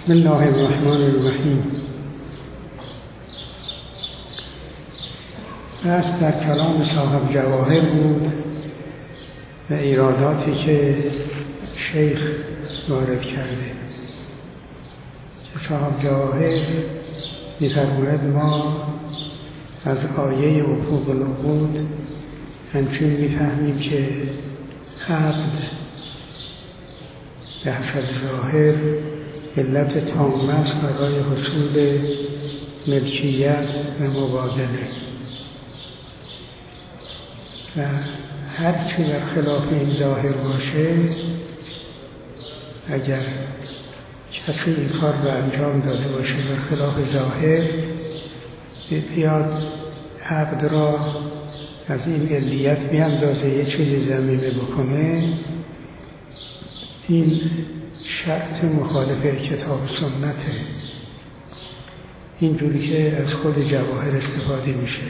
بسم الله الرحمن الرحیم. بحث در کلام صاحب جواهر بود و ایراداتی که شیخ وارد کرده. صاحب جواهر می‌فرماید ما از آیه حقوق العقود همچنین می‌فهمیم که عقد به حسب ظاهر علت تامه است برای حصول ملکیت و مبادله و هر چی بر خلاف این ظاهر باشه، اگر کسی این کار رو انجام داده باشه بر خلاف ظاهر، بیاد عقد را از این علیت بیاندازه یه چیزی ضمیمه بکنه، این شرط مخالف کتاب سنته. اینجوری که از خود جواهر استفاده میشه.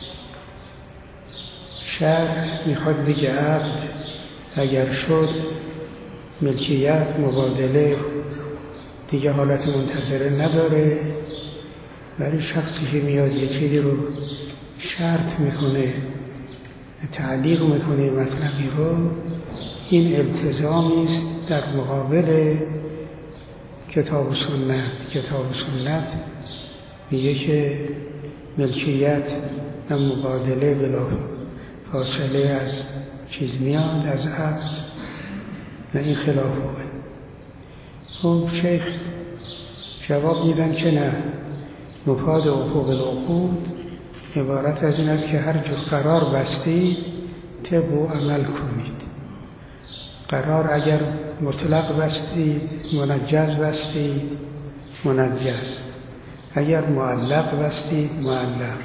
شرع میخواد بگه عقد اگر شد ملکیت مبادله دیگه حالت منتظره نداره، ولی شخصی که میاد یه چیزی رو شرط میکنه، تعلیق میکنه مطلبی رو، این التزامی است در مقابل کتاب و سنت. کتاب و سنت میگه که ملکیت و مبادله بلا فاصله از چیز میاد، از عقد، و این خلافه. خب شیخ جواب میدن که نه، مفاد حقوق العقود عبارت از این است که هر جور قرار بستید طبق و عمل کنید. قرار اگر مطلق بستید، منجز بستید، منجز. اگر معلق بستید، معلق.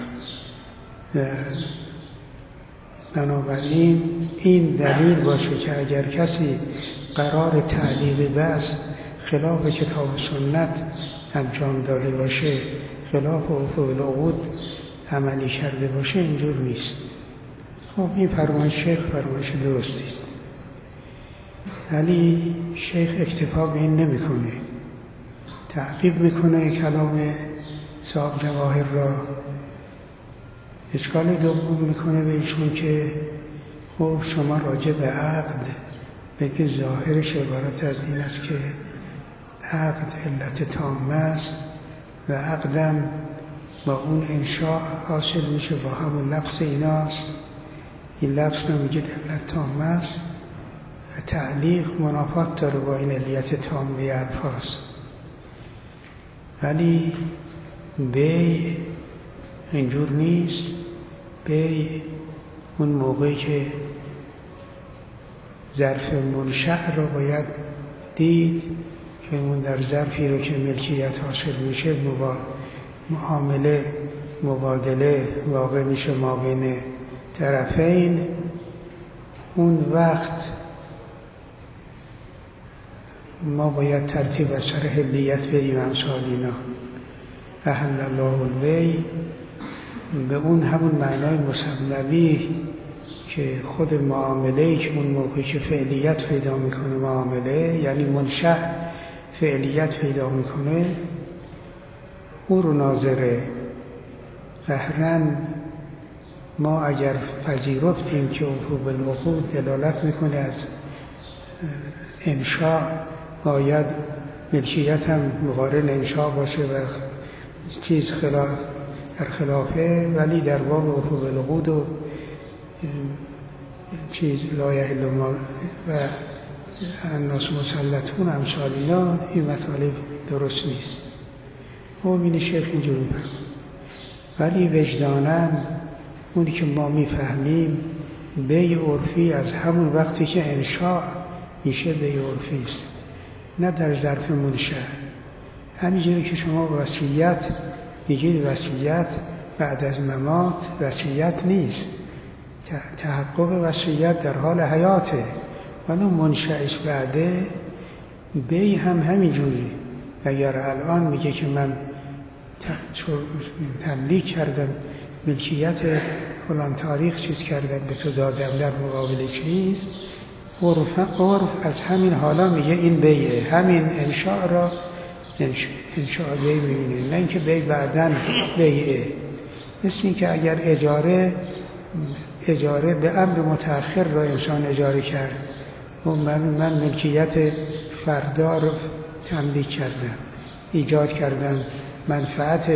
بنابراین این دلیل باشه که اگر کسی قرار تعلیق بست خلاف کتاب و سنت انجام داده باشه، خلاف حقوق العقود عملی کرده باشه، اینجور نیست. خب این فرمایش شیخ فرمایش درستی است، ولی شیخ اکتفا به این نمیکنه، تعقیب میکنه کلام صاحب جواهر را. اشکال دوم میکنه به ایشون که خب شما راجع به عقد بگی ظاهرش عبارت از این است که عقد علت تامه است و عقدم با اون انشاء حاصل میشه، با همون لفظ ایناست. این لفظ نمیگه علت تامه است، تعلیق منافات داره با این علیت تامه الفاظ. ولی بی اینجور نیست. بی اون موقعی که ظرف منشأ را باید دید که اون در ظرفی رو که ملکیت حاصل میشه معامله مبادله واقع میشه ما بین طرفین. اون وقت ما باید ترتیب از سر حلیت بدیم امثال اینا. احل الله البیع به اون همون معنای مسببی که خود معامله‌ای که اون موقعی که فعلیت پیدا میکنه معامله، یعنی منشأ فعلیت پیدا میکنه، او رو ناظره. قهرن ما اگر پذیرفتیم که حقوق العقود دلالت میکنه از انشاء، باید ملکیت هم مقارن انشاء باشه و چیز در خلافه، ولی در باب حقوق العقود و چیز لا یحل ما و الناس مسلطون امثال اینا، این مطالب درست نیست. این شیخ اینجور میفهم. ولی وجداناً اونی که ما میفهمیم بیع عرفی از همون وقتی که انشاء میشه بیع عرفی است، نه در ظرف منشأ. همینجوری که شما وصیت میگید وصیت بعد از ممات وصیت نیست، تحقق وصیت در حال حیاته، ولی منشأش بعده. بیع هم همینجوری. اگر الان میگه که من تملیک کردم ملکیت فلان تاریخ چیز کردم به تو دادم در مقابل چیز، عرف از همین حالا میگه این بیعه، همین انشاء را انشاء بی میبینه، نه اینکه بی بعدن بیعه. مثل این که اگر اجاره به امر متأخر را انسان اجاره کرد و من ملکیت فردا رو تملیک کردم، ایجاد کردم، منفعت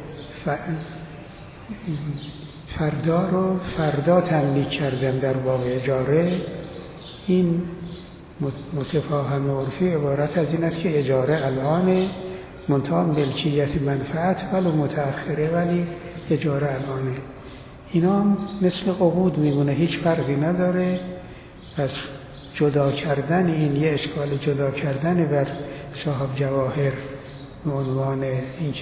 فردا رو فردا تملیک کردم در باب اجاره. این متفاهم عرفی عبارت از این است که اجاره الان منتها ملکیت منفعت ولو متأخره، ولی اجاره الانه. اینا مثل عقود میمونه، هیچ فرقی نداره. پس جدا کردن این یه اشکال جدا کردن بر صاحب جواهر به عنوان اینکه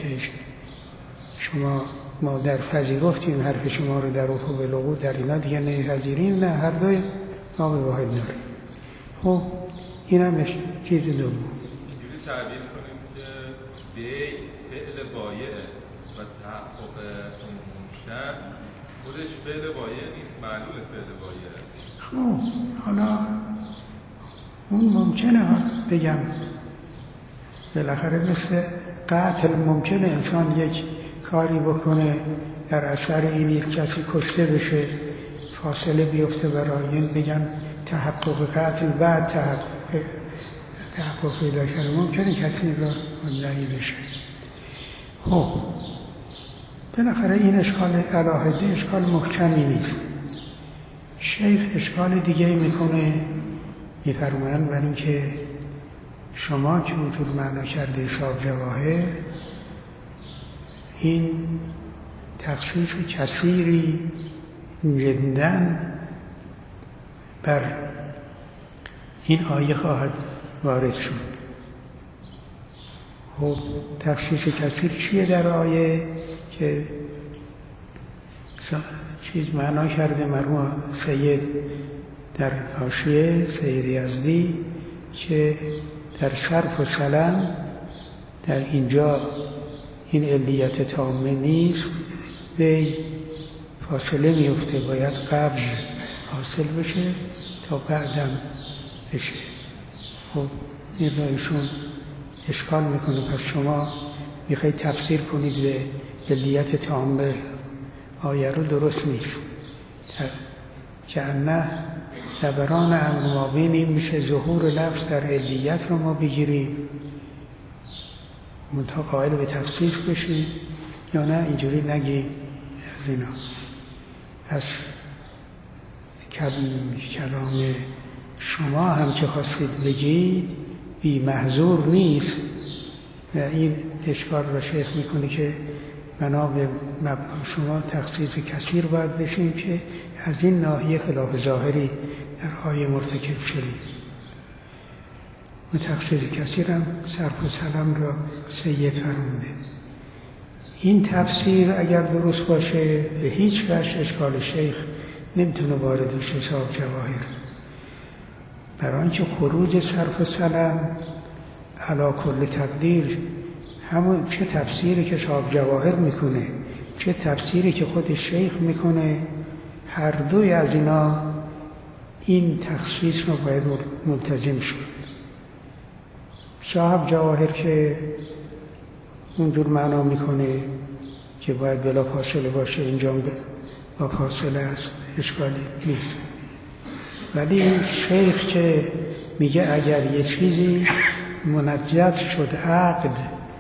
ما در پذیرفتیم حرف شما رو در حقوق العقود، در اینا دیگه نمیپذیریم. نه، هر دوی نام واحد داریم. خب این هم چیز دوم. اینجوری تعبیر کنیم که بی فعل بایع و تحقق منشأ خودش فعل بایع نیست، معلول فعل بایعه. خب حالا اون ممکنه بگم بالاخره مثل قتل ممکنه انسان یک کاری بکنه در اثر این یک کسی کشته بشه، فاصله بیفته برای این بگن تحقق قتل، بعد تحقق پیدا کرده، ممکنه کسی را مدعی بشه. خب بالاخره این اشکال علاهده اشکال محکمی نیست. شیخ اشکال دیگه میکنه، میفرمایند بر این که شما که اونطور معنا کرده صاحب جواهر، این تخصیص کثیری جداً بر این آیه خواهد وارد شد. خب تخصیص کثیر چیه در آیه؟ که چیز معنا کرده مرحوم سید در حاشیه، سید یزدی، که در صرف و سلم در اینجا این علیت تامه نیست، به فاصله میفته، باید قبض حاصل بشه تا بعدم بشه. خب این را ایشون اشکال میکنه. پس شما میخواید تفسیر کنید به علیت تامه آیه رو، درست نیست. که انه دبران امر ما بینیم میشه ظهور لفظ در علیت رو ما بگیریم منتها قائل به تخصیص بشیم، یا نه اینجوری نگیم از اینا. از کلام شما هم که خواستید بگید بی محظور نیست و این اشکال را شیخ میکنه که بنا به مبنا شما تخصیص کثیر باید بشیم که از این ناحیه خلاف ظاهری در آیه مرتکب شدیم. و تخصیص کثیر هم صرف و سلم را سید فرموده. این تفسیر اگر درست باشه به هیچ وجه اشکال شیخ نمیتونه وارد بشه صاحب جواهر، برای اینکه خروج صرف و سلم علی کل تقدیر همون چه تفسیری که صاحب جواهر میکنه چه تفسیری که خود شیخ میکنه، هر دوی از اینا این تخصیص رو باید ملتزم شد. صاحب جواهر که اونجور معنا میکنه که باید بلا فاصله باشه، اینجا با فاصله است، اشکالی نیست. ولی شیخ که میگه اگر یه چیزی منجز شد، عقد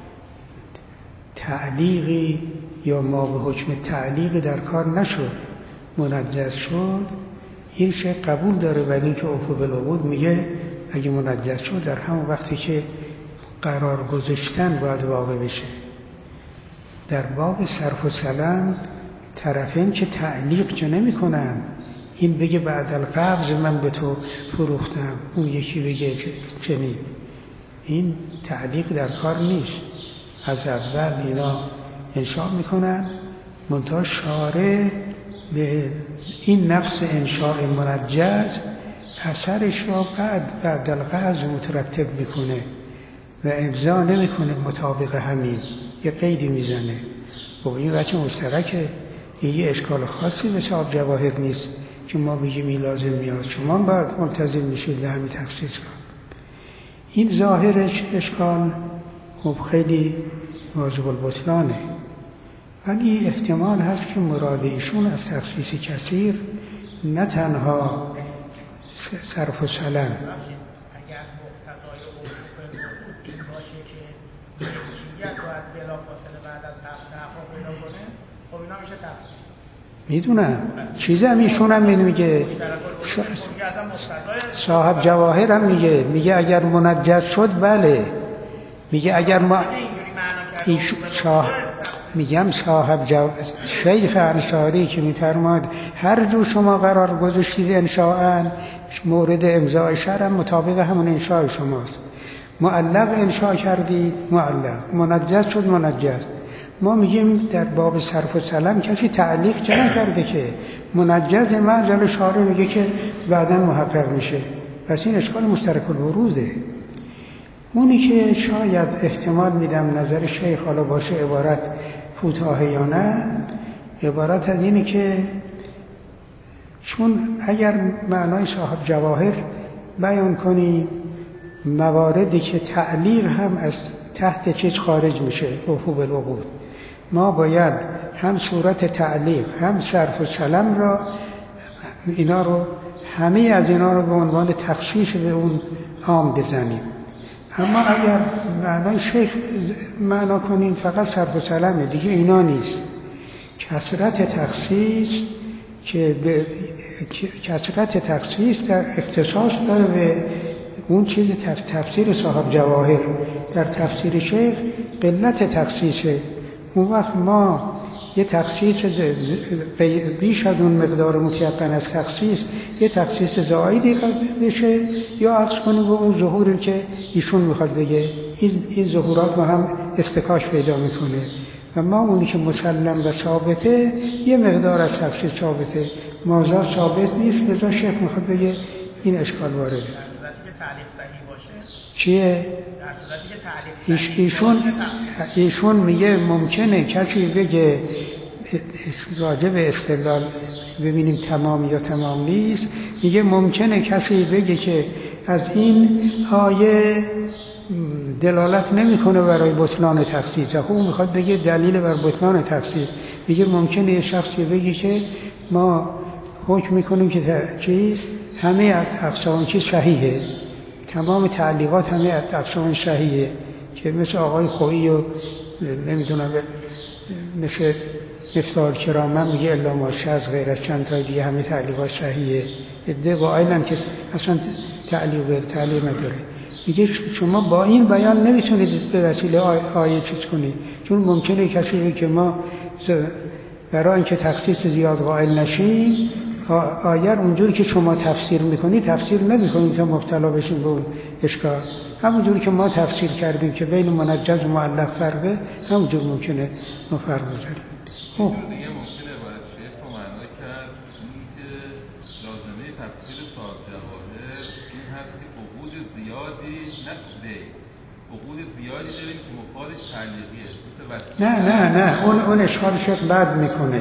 تعلیقی یا ما به حکم تعلیق در کار نشد، منجز شد، این شیخ قبول داره. ولی اینکه عفو بالعقود میگه اگه منجز شد در همون وقتی که قرار گذاشتن باید واقع بشه. در باب صرف و سلم طرفین که تعلیق که نمی کنن، این بگه بعد القبض من به تو فروختم، اون یکی بگه چنین، این تعلیق در کار نیست. از اول اینا انشاء میکنن، منتها شارع به این نفس انشاء منجز اثرش را بعد القبض مترتب میکنه و امضا نمیکنه مطابق همین، یه قیدی میزنه. و این وجه مشترکه، این یه اشکال خاصی به صاحب جواهر نیست که ما بگیم این لازم میاد، شما باید ملتزم میشید به همین تخصیص را. این ظاهرش اشکال خب خیلی واجب البطلانه، ولی احتمال هست که مراد ایشون از تخصیص کثیر نه تنها صرف و سلم. اگر مقتضای وقوع این باشه که ملکیت باید بلافاصله بعد از تحقق پیدا کنه، خب اینا میشه تخصیص. میدونم چیزم ایشون هم میگه، صاحب جواهر هم میگه اگر منجز شد بله، میگه اگر ما میگم صاحب شیخ انصاری که میفرماد هر جو شما قرار گذاشتید انشاءً مورد امضای شرع مطابق همون انشاء شماست. معلق انشاء کردید معلق، منجز شد منجز. ما میگیم در باب صرف و سلم کسی تعلیق که نکرده که منجز معجل شارع میگه که بعداً محقق میشه، پس این اشکال مشترک الوروده. اونی که شاید احتمال میدم نظر شیخ حالا باشه عبارت کوتاه یا نه، عبارت از اینه که چون اگر معنای صاحب جواهر بیان کنی مواردی که تعلیق هم از تحت چیز خارج میشه، وفوق العقود، ما باید هم صورت تعلیق هم صرف و سلم را اینا رو همه از اینا رو به عنوان تخصیص به اون عام بزنیم. اما اگر معنای شیخ معنا کنیم فقط صرف و سلمه دیگه اینا نیست. کثرت تخصیص در اختصاص داره به اون چیز تفسیر صاحب جواهر. در تفسیر شیخ قلت تخصیصه، اون وقت ما یه تخصیص بیش از اون مقدار متیقن از تخصیص یه تخصیص زائدی بشه یا عکس کنیم به اون ظهوری که ایشون میخواد بگه. این ظهورات ما هم استکاش پیدا میکنه و ما اونی که مسلم و ثابته یه مقدار از تخصیص ثابته، مازاد ثابت نیست، لذا شیخ میخواد بگه این اشکال وارده. در صورتی که تعلیق صحیح باشه چیه؟ در صورتی که تعلیق ایشون میگه ممکنه کسی بگه راجع به استدلال ببینیم تمام یا تمام نیست، میگه ممکنه کسی بگه که از این آیه دلالت نمیکنه برای بطلان تخصیص، خب میخواد بگه دلیل بر بطلان تخصیص. میگه ممکنه یه شخصی بگه که ما حکم میکنیم که چیز همه اقسام چیز صحیحه، تمام تعلیقات همه اقسام صحیحه، که مثل آقای خویی و نمیدونم مثل مفتاح الکرام میگه الا ماشه از غیر از چند تا دیگه همه تعلیقات صحیحه. ادعا قائلن که اصلا تعلیق نداره. میگه شما با این بیان نمیتونید به وسیله آیه چیز کنید، چون ممکنه کسی بگه که ما برای اینکه تخصیص زیاد قائل نشیم آیه اونجوری که شما تفسیر میکنید تفسیر نمیکنید تا مبتلا بشیم به اون اشکال. همونجوری که ما تفسیر کردیم که بین منجز و معلق فرقه، همونجور ممکنه ما فرق بذاریم. دیگه ممکنه عبارت شیخ رو معنا کرد این که لازمه تفسیر صاحب جواهر این هست که عقود زیادی عقود زیادی داریم که مفادش تعلیقیه. نه اون اشکال شیخ بعد میکنه.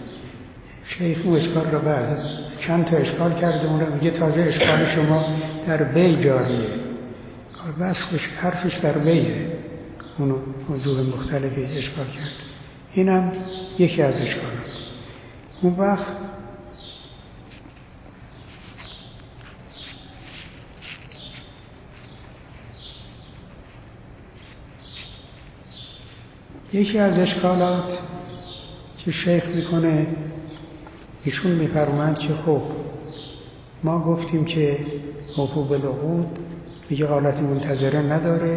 شیخ اون اشکال رو بعد چند تا اشکال کرده، اون رو میگه تازه اشکال شما در بی جاریه، بس حرفش در بیه، اونو وجوه مختلفی اشکال کرد. اینم یکی از اشکالات. اون وقت یکی از اشکالات که شیخ میکنه، ایشون میفرماند که خب ما گفتیم که وقوع بالعقود دیگه حالت منتظره نداره،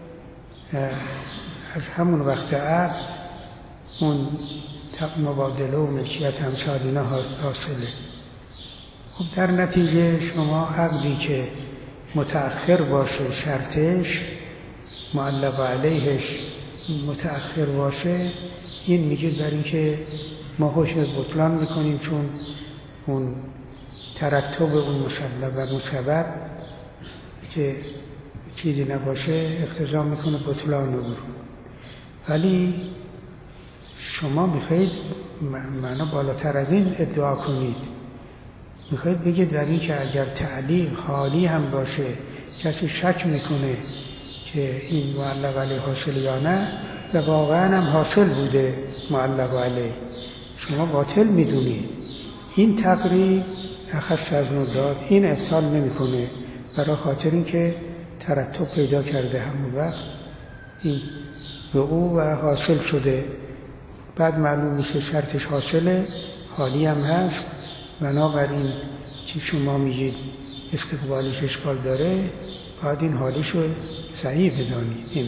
از همون وقت عقد اون مبادله و ملکیت همسال اینا حاصله. خب در نتیجه شما عقدی که متأخر باشه شرطش معلق علیهش متأخر باشه، این میگه برای اینکه ما حکم بطلان میکنیم، چون اون ترتب اون مسبب و مسبب که چیزی نباشه اقتضا میکنه بطلان رو. ولی شما میخواید معنا بالاتر از این ادعا کنید، میخواید بگید در این که اگر تعلیق حالی هم باشه کسی شک میکنه که این معلق علیه حاصل یا نه و واقعا هم حاصل بوده معلق علیه، شما باطل میدونید. این تقریب اخص از نداد این ابطال نمیکنه، برای خاطر اینکه ترتب پیدا کرده همون وقت این به او و حاصل شده، بعد معلوم میشه شرطش حاصله، حالی هم هست، بنابراین که شما میگید استقبالش اشکال داره، باید این حالیش رو صحیح بدانید.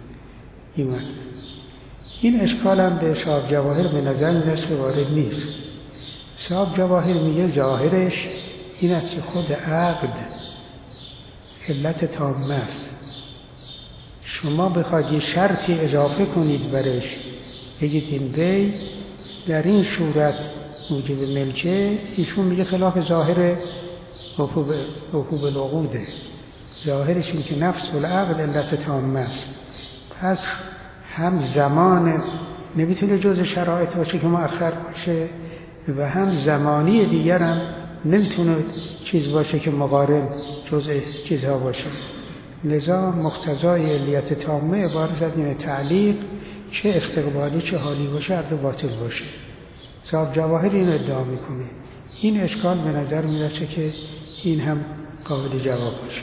این اشکال هم به صاحب جواهر به نظر میرسه وارد نیست. صاحب جواهر میگه ظاهرش این است که خود عقد علت تامه است، شما بخواید یه شرطی اضافه کنید برش، بگید این بی در این صورت موجب ملکه، ایشون میگه خلاف ظاهر وقوع العقوده. ظاهرش این که نفس العقد علت تامه است، پس هم زمان نمیتونه جز شرایط باشه که مؤخر باشه و هم زمانی دیگر هم نمیتونه چیز باشه که مقارن جز چیزها باشه. لذا مقتضای علیت تامه عبارت از این تعلیق چه استقبالی چه حالی باشه هر دو باطل باشه. صاحب جواهر این ادعا میکنه. این اشکال به نظر میرسه که این هم قابل جواب باشه.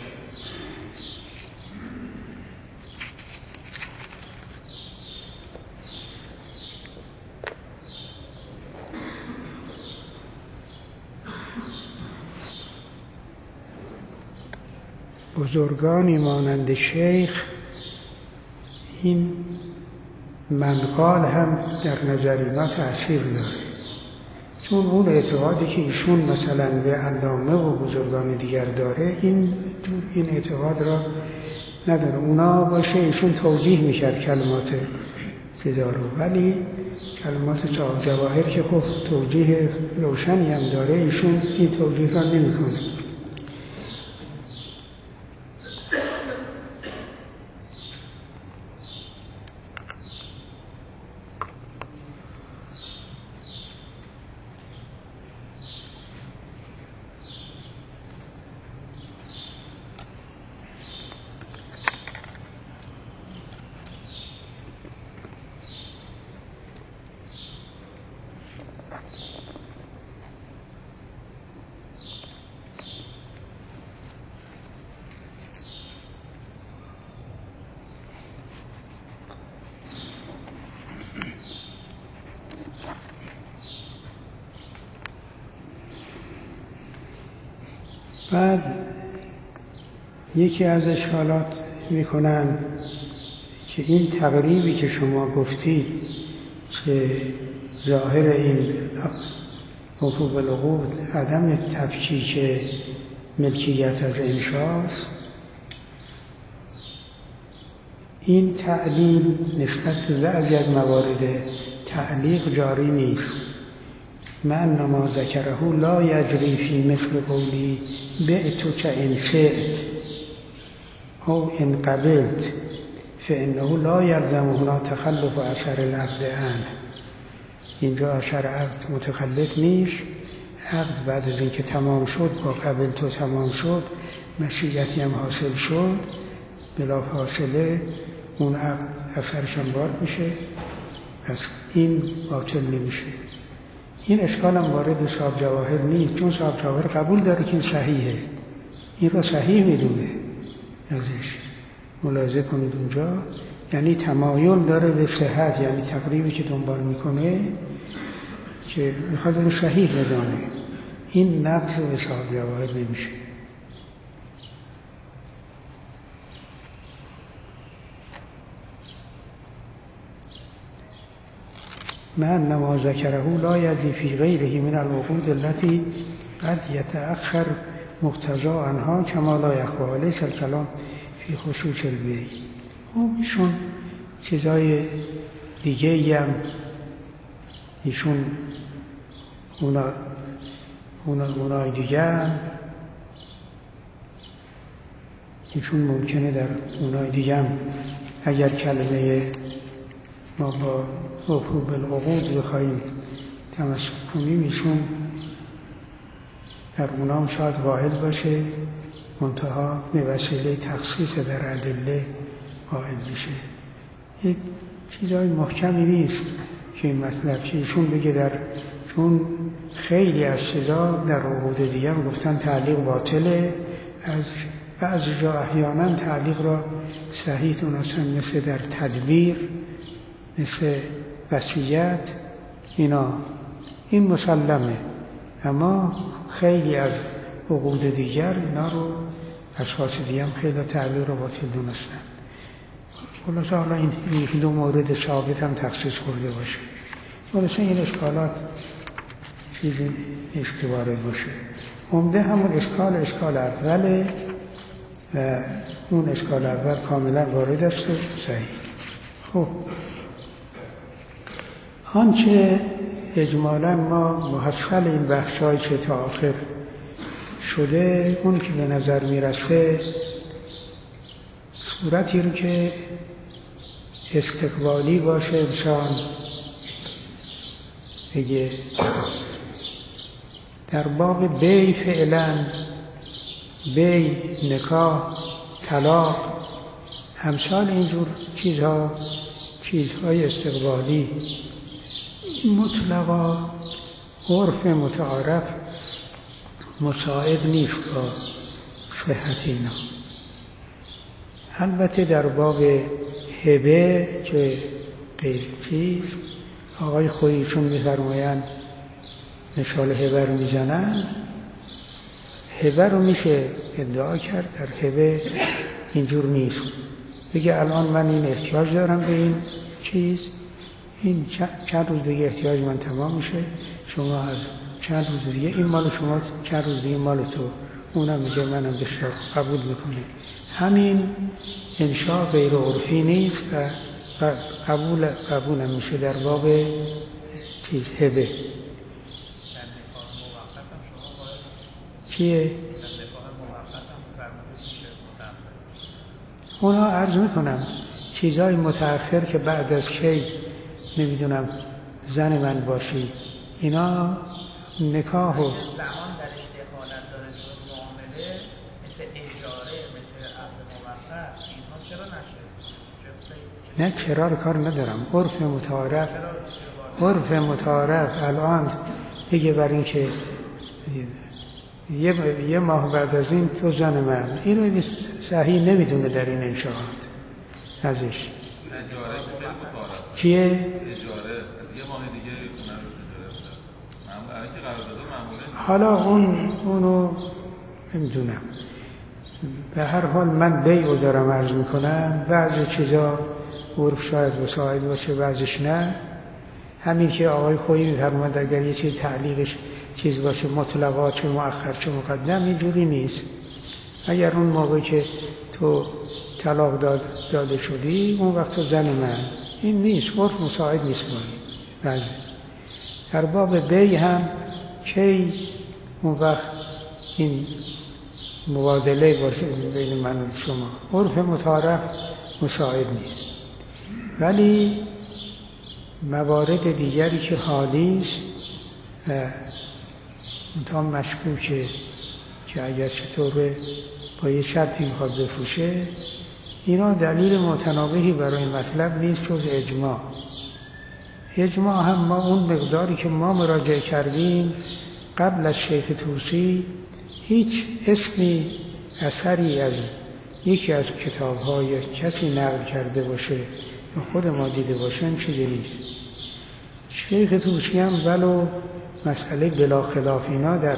بزرگانی مانند شیخ این منقال هم در نظر اینا تأثیر داره، چون اون اعتقادی که ایشون مثلا به علامه و بزرگان دیگر داره این اعتقاد را نداره. اونا باشه ایشون توجیه میکرد کلمات صدا رو، ولی کلمات صاحب جواهر که خب توجیه روشنی هم داره، ایشون این توجیه را نمیکنه. بعد یکی از اشکالات میکنن که این تقریبی که شما گفتید که ظاهر این وقوع بالعقود عدم تفکیک ملکیت از انشاست، این تعلیل نسبت به بعضی از موارد تعلیق جاری نیست. من ما ذکره لا یجری فی مثل قولی بعتک ان شئت او ان قبلت فانه لا یلزم هنا تخلف اثر العقد عنه. اینجا اثر عقد متخلف نیست، عقد بعد از اینکه تمام شد با قبلت و تمام شد، مشیتی هم حاصل شد، بلا فاصله اون عقد اثرش هم بار میشه، پس این باطل نمیشه. این اشکال هم وارد صاحب جواهر نیست، چون صاحب جواهر قبول داره که این صحیحه، این را صحیح میدونه ازش. ملاحظه کنید اونجا یعنی تمایل داره به صحت، یعنی تقریبی که دنبال میکنه که میخواد رو صحیح بدانه. این نقض به صاحب جواهر نمیشه. من ما ذکره لا یجری فی غیره من العقود التي قد یتأخر مقتضا عنها کما لا یخفی علیه الکلام فی خصوص البیع. ایشون چیزای دیگه هم ایشون اونای دیگه هم ایشون ممکنه در اونای دیگه هم اگر کلمه ما با وقوع بالعقود بخواهیم تمسک کنیم، ایشون در اونام شاید واحد باشه، منتها به وسیله تخصیص در ادله قائل بشه. یک چیزای محکمی نیست که این مطلب که ایشون بگه چون خیلی از چیزا در عقود دیگه هم گفتن تعلیق باطله، از بعضی جا احیانا تعلیق را صحیح دونستن، مثل در تدبیر، مثل وصیت، این مسلمه. اما خیلی از عقود دیگر اینا رو اشخاص دیگه هم خیلی تعلیق را باطل دونستن. خلاصه حالا این دو مورد ثابت هم تخصیص خورده باشه. خلاصه این اشکالات چیزی نیست که وارد باشه. عمده همون اشکال اوله و اون اشکال اول کاملا وارد است و صحیح. خب آنچه اجمالا ما محصل این بخشایی که تا آخر شده، اون که به نظر میرسه صورتی رو که استقبالی باشه انسان بگه در باب بی، فعلا بی، نکاح، طلاق، امثال اینجور چیزهای استقبالی مطلقا عرف متعارف مساعد نیست با صحت اینا. البته در باب هبه که غیر چیز، آقای خوییشون می‌فرمایند مثال هبه رو میزنن، هبه رو میشه ادعا کرد، در هبه اینجور نیست. بگه الان من این احتیاج دارم به این چیز، این چند روز دیگه احتیاج من تمام میشه، شما از چند روز دیگه این مال شما، چند روز دیگه مال تو، اونم میگه منم بسیار قبول میکنه. همین انشاء غیر عرفی نیست و قبولم میشه در باب چیز هبه. چیه؟ اونا عرض میکنم چیزای متأخر که بعد از کی نمیدونم زن من باشی، اینا نکاح و زمان درش دخالت داره تو معامله، مثل اجاره، مثل عقد موقت، اینها چرا نشه؟ نه چرا رو کار ندارم. عرف متعارف الان دیگه بر این که یه ماه بعد از این تو زن من، اینو صحیح نمیدونه در این انشاءات ازش. اجاره خیلی متعارف. چیه؟ اجاره از یه ماه دیگه نروش اجاره بده. الان که قرارداد معمولا حالا اونو نمیدونم. به هر حال من بیعو دارم عرض میکنم، بعضی چیزا عرف شاید مساعد باشه، بعضیش نه. همین که آقای خویی میفرماد اگر یه چیز تعلیقش چیز باشه مطلقا، چه مؤخر چه مقدم، اینجوری نیست. اگر اون موقعی که تو طلاق داده شدی اون وقت تو زن من، این نیست، عرف مساعد نیست با این. در باب بی هم کی اون وقت این مبادله باشه بین من و شما، عرف متعارف مساعد نیست. ولی موارد دیگری که حالی است منتها مشکوکه که اگر چطوره با یه شرطی میخواد بفروشه، اینا دلیل متنابهی برای مطلب نیست جز اجماع. اجماع هم ما اون مقداری که ما مراجعه کردیم قبل از شیخ طوسی، هیچ اسمی اثری از یکی از کتاب‌ها یا کسی نقل کرده باشه یا خود ما دیده باشه این چیزی نیست. شیخ طوسی هم ولو مسئله بلا خلاف اینا در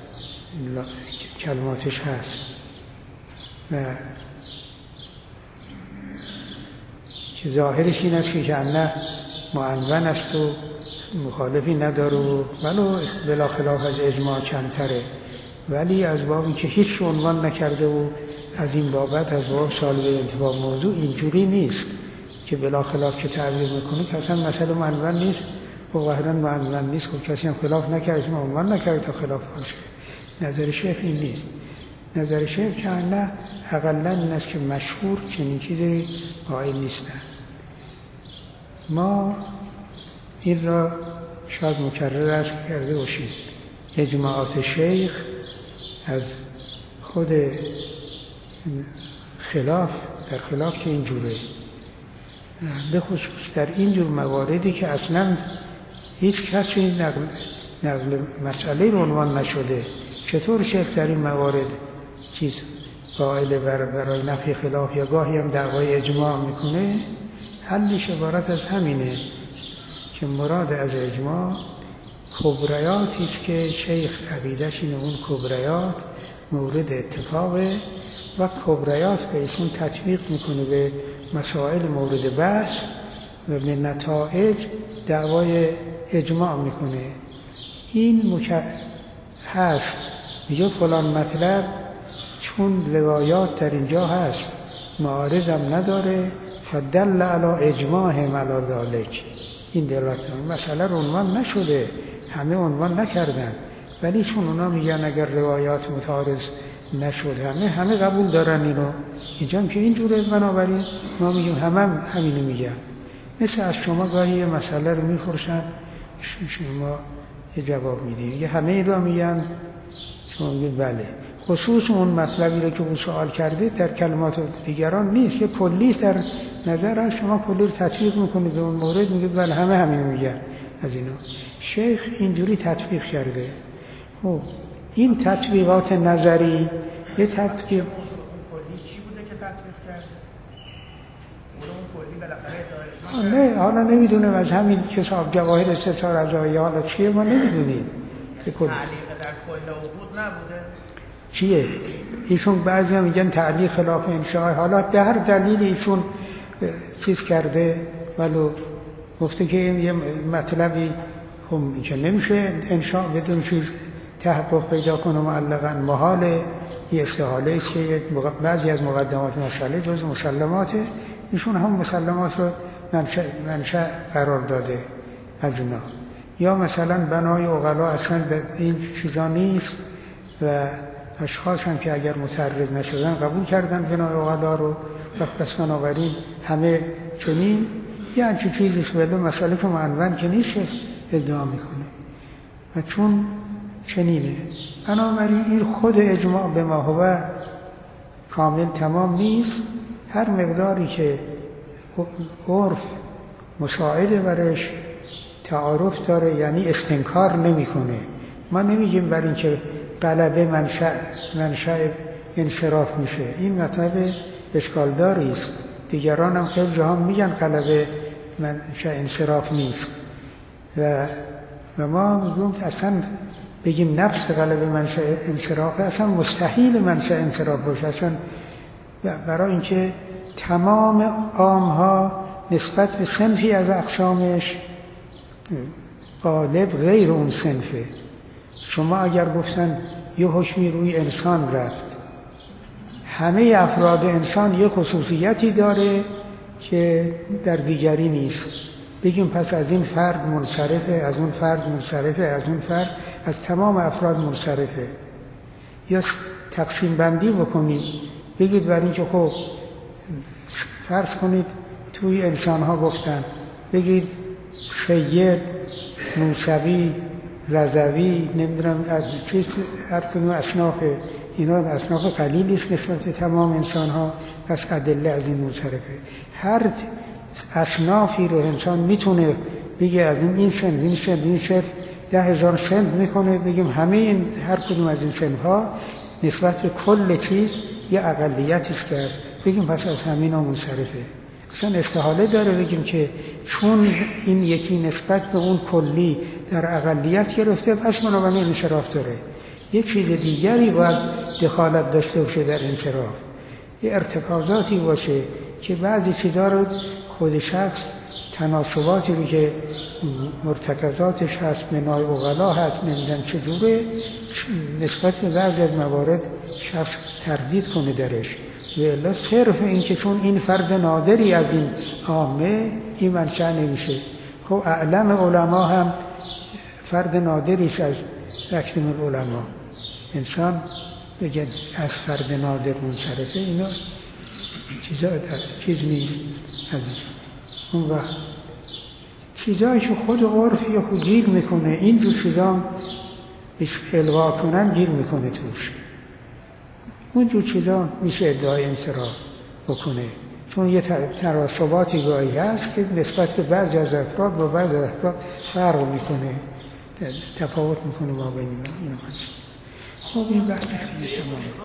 کلماتش هست و که ظاهرش این است که نه معنون است و مخالفی نداره و ولو بلا خلاف از اجماع کمتره، ولی از بابی که هیچ عنوان نکرده و از این بابت از باب سالب انتباه موضوع اینجوری نیست که بلا خلاف که تعبیر میکنه که اصلا مسئله معنون نیست و ظاهرا معنون نیست و کسی هم خلاف نکرده، عنوان نکرده تا خلاف باشه. نظر شیخ این نیست. نظر شیخ که نه اقلا این است که مشهور چنین چیزی قائل نیستن. ما این را شاید مکرر عرض کرده باشیم، اجماعات شیخ از خود خلاف در خلاف که اینجوره، به خصوص در اینجور مواردی که اصلا هیچ کسی نقل مسئله رو عنوان نشده. چطور شیخ در این موارد چیز قائل برای نفی خلاف یا گاهی هم دعوای اجماع میکنه؟ حلش عبارت از همینه که مراد از اجماع کبریاتی است که شیخ عقیدش اینه اون کبریات مورد اتفاقه و کبریات به ایشون تطبیق میکنه به مسائل مورد بحث و به نتایج دعوای اجماع میکنه. این هست میگه فلان مطلب چون روایات در اینجا هست معارضم نداره فدل علی اجماعهم علی ذلک. این دلالت مسئله رو عنوان نشده، همه عنوان نکردن، ولی چون اونا میگن اگر روایات متعارض نشد همه قبول دارن اینو، اینجا هم که اینجوره، بنابراین ما میگیم همینو میگن. مثل از شما گاهی یه مسئله رو میپرسن شما یه جواب میدید، یه همه رو میگن شما میگید بله. خصوص اون مطلبی رو که اون سوال کرده در کلمات دیگران نیست که کلیست، در نظر از شما کلی رو تطبیق میکنید به اون مورد، میگید بله همینو میگن. از اینا شیخ اینجوری تطبیق کرده. خب این تطبیقات نظری یه تطبیق کلی چی بوده که تطبیق کرده؟ اون کلی بالاخره نه حالا نمیدونم از همین کتاب جواهر ستار رضایی حالا چیه ما نمیدونیم که تعلیق در کل عبود نبوده چیه. ایشون بعضی هم میگن تعلیق خلاف انشاء، حالا به هر دلیل ایشون چیز کرده ولو گفته که یه مطلبی هم که نمیشه انشاء بدون چیز تحقق پیدا کنه معلقاً محاله، یه استحاله است که بعضی از مقدمات مسئله جز مسلماته، ایشون هم مسلمات رو منشأ قرار داده از اینا. یا مثلا بنای عقلا اصلا به این چیزا نیست و اشخاص هم که اگر متعرض نشدن قبول کردن بنای عقلا رو، پس بنابراین همه چنین یه همچین چیزیش ولی مسئله که معنون که نیست ادعا میکنه و چون چنینه بنابراین این خود اجماع به ما هو کامل تمام نیست. هر مقداری که عرف مساعده برش تعارف داره، یعنی استنکار نمیکنه. ما نمیگیم بر این که غلبه منشأ انصراف میشه، این مطلب اشکالداری است. دیگران هم خیلی جاها میگن غلبه منشأ انصراف نیست و ما میگیم اصلا بگیم نفس غلبه منشأ انصراف اصلا مستحیل منشأ انصراف باشه، اصلا برای اینکه تمام عامها نسبت به صنفی از اقسامش غالب غیر اون صنفه. شما اگر گفتن یه حکمی روی انسان رفت، همه افراد انسان یه خصوصیتی داره که در دیگری نیست، بگیم پس از این فرد منصرفه، از اون فرد منصرفه، از اون فرد، از تمام افراد منصرفه. یا تقسیم بندی بکنید بگید برای اینکه خب فرض کنید توی انسان ها گفتن بگید سید، موسوی، رضوی، نمیدونم چیز هر کدوم اصناف، اینا اصناف قلیلی است نسبت به تمام انسان ها، پس ادله از این منصرفه. هر اصنافی رو انسان میتونه بگه از این سن 10,000 سن میکنه، بگیم همه این هر کدوم از این سن ها نسبت به کل چیز یه اقلیتی است که هست، بگیم پس از همین ها منصرفه. اصلا استحاله داره بگیم که چون این یکی نسبت به اون کلی در اقلیت گرفته پس بنابراین انصراف داره. یه چیز دیگری باید دخالت داشته باشه در انصراف، یه ارتکازاتی باشه که بعضی چیزها رو خود شخص تناسباتی رو که مرتکزاتش هست، منای اغلا هست، نمیدن چجوره نسبت به بعضی از موارد شخص تردید کنه درش، و الا صرف این که چون این فرد نادری از این عامه این منشأ نمیشه. خب اعلم علما هم فرد نادریش از اکرم العلما، انسان بگه از فرد نادر منصرفه، اینا چیز نیست. از اون وقت چیزایی که خود عرف یا خود گیر میکنه، این جو چیزا الوا کنن گیر میکنه توش، اون جو چیزا میشه ادعای انصراف. بکنه، چون یه تناسباتی گاهی هست که نسبت به بعضی از افراد با بعضی از افراد فرق میکنه، تفاوت میکنه ما بین اینا. خب این بحث دیگه تمام.